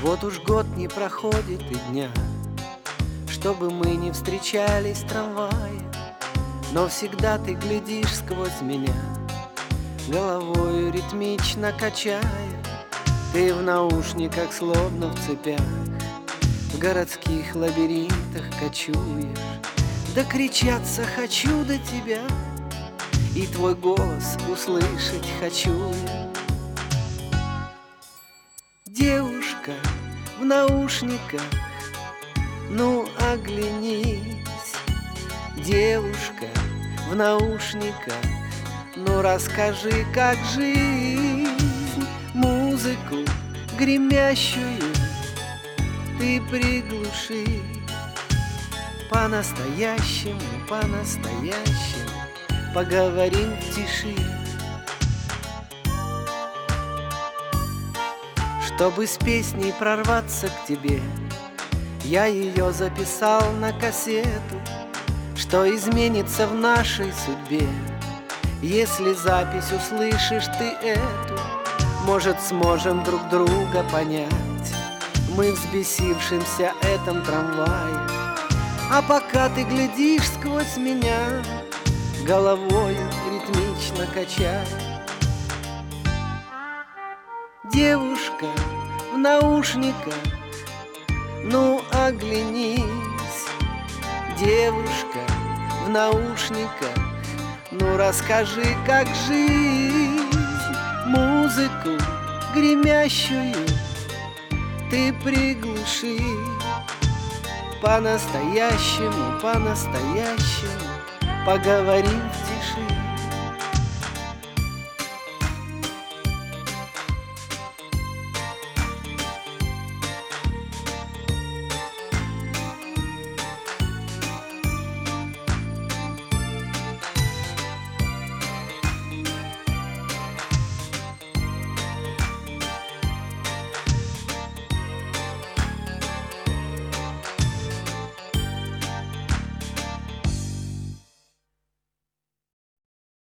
Вот уж год не проходит и дня, чтобы мы не встречались в трамвае, но всегда ты глядишь сквозь меня, головою ритмично качая. Ты в наушниках, словно в цепях, в городских лабиринтах кочуешь. Докричаться хочу до тебя, и твой голос услышать хочу я. Девушка в наушниках, ну оглянись. Девушка в наушниках, ну расскажи, как жизнь. Музыку гремящую ты приглуши. По-настоящему, по-настоящему поговорим в тиши. Чтобы с песней прорваться к тебе, я ее записал на кассету. Что изменится в нашей судьбе, если запись услышишь ты эту? Может, сможем друг друга понять мы в взбесившемся этом трамвае. А пока ты глядишь сквозь меня, головою ритмично качая. Девушка в наушниках, ну оглянись. Девушка в наушниках, ну расскажи, как жизнь. Музыку гремящую ты приглуши. По-настоящему, по-настоящему поговорим в тиши.